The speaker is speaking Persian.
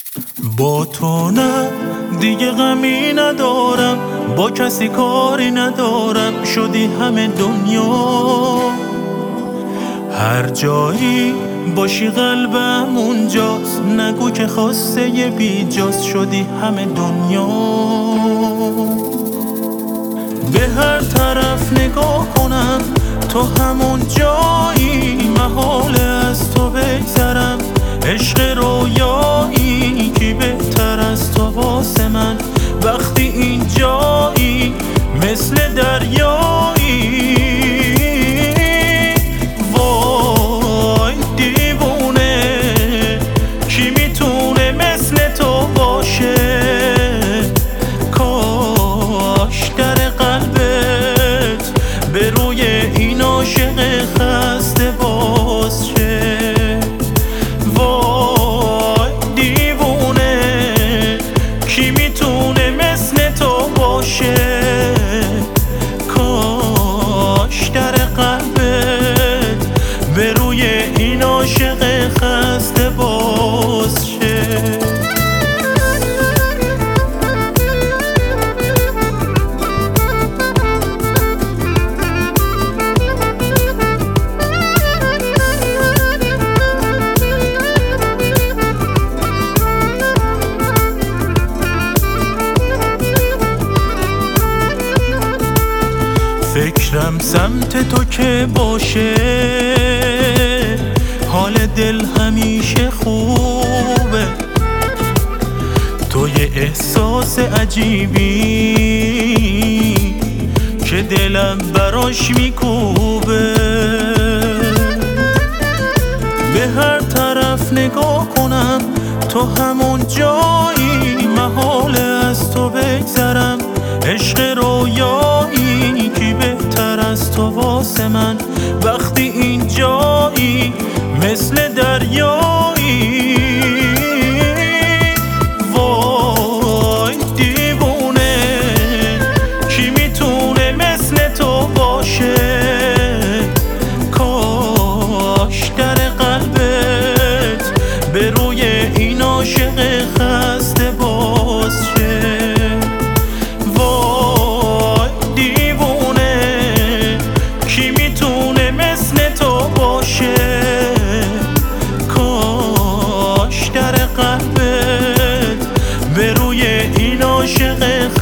با تو نه دیگه غمی ندارم، با کسی کاری ندارم، شدی همه دنیا. هر جایی باشی قلبم اونجاست، نگو که خواسته یه بیجاست، شدی همه دنیا. به هر طرف نگاه کنم تو همون جایی، محاله از تو بگذرم، عشق رویایی کی بهتر از تو واسه من. وقتی این جایی مثل دریایی، وای دیوونه کی میتونه مثل تو باشه. کاش در قلبت به روی این عاشق خسته باز شه. وای دیوونه کی میتونه مثل تو باشه. کاش در قلبت به روی این عاشق خسته باز شه. فکرم سمت تو که باشه، حال دل همیشه خوبه. تو یه احساس عجیبی که دلم براش میکوبه. به هر طرف نگاه کنم تو همون جایی، محاله از تو بگذرم، عشق رویایی کی بهتر از تو واسه من. وقتی این جایی مثل دریایی، وای دیوونه کی میتونه مثل تو باشه. کاش در قلبت به روی این عاشق خسته باز شه. کاش در قلبت به روی این عاشق